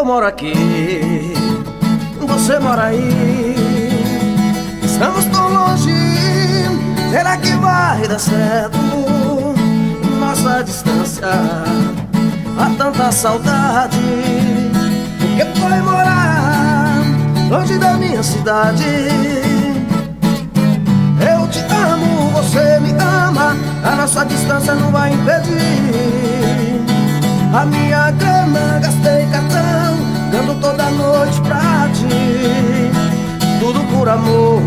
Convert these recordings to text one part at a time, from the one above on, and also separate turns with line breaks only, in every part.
moro aqui, você mora aí. Estamos tão longe, será que vai dar certo? Nossa distância, há tanta saudade. O que foi morar longe da minha cidade? Eu te amo, você me ama, a nossa distância não vai impedir. A minha grana gastei cartão, dando toda noite pra ti, tudo por amor.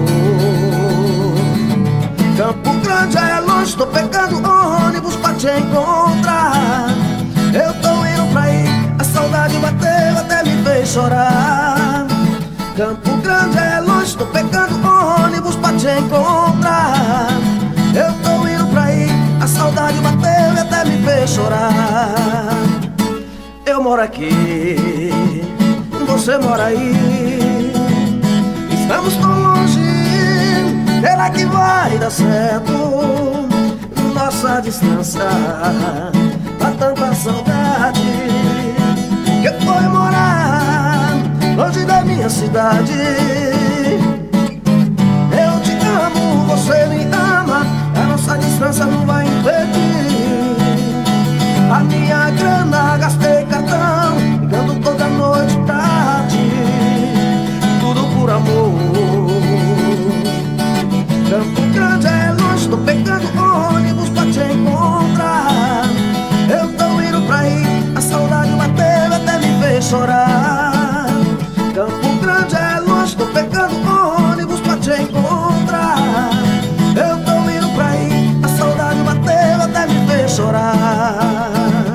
Campo Grande é longe, tô pegando ônibus pra te encontrar. Eu tô indo pra aí, a saudade bateu até me fez chorar. Campo Grande é longe, tô pegando ônibus pra te encontrar. Eu tô indo pra aí, a saudade bateu e até me fez chorar. Eu moro aqui, você mora aí. Estamos tão longe, será que vai dar certo? Nossa distância, há tanta saudade. Que foi morar longe da minha cidade? Eu te amo, você me ama, a nossa distância não vai impedir. A minha grana gastei cartão, ligando toda noite pra ti, tudo por amor. Campo Grande é longe, tô pegando ônibus pra te encontrar. Eu tô indo pra aí, a saudade bateu até me fez chorar. Campo Grande é longe, tô pegando ônibus pra te encontrar. Eu tô indo pra aí, a saudade bateu até me fez chorar.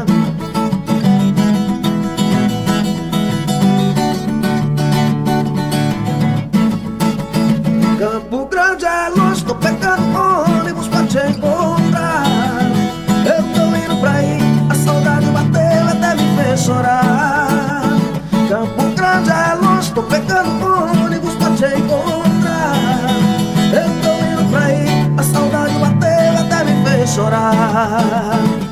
Campo Grande é longe, tô pegando ônibus pra te encontrar. Eu tô indo pra aí, a saudade bateu até me fez chorar. Campo Grande é longe, tô pegando ônibus pra te encontrar. Eu tô indo pra aí, a saudade bateu até me fez chorar.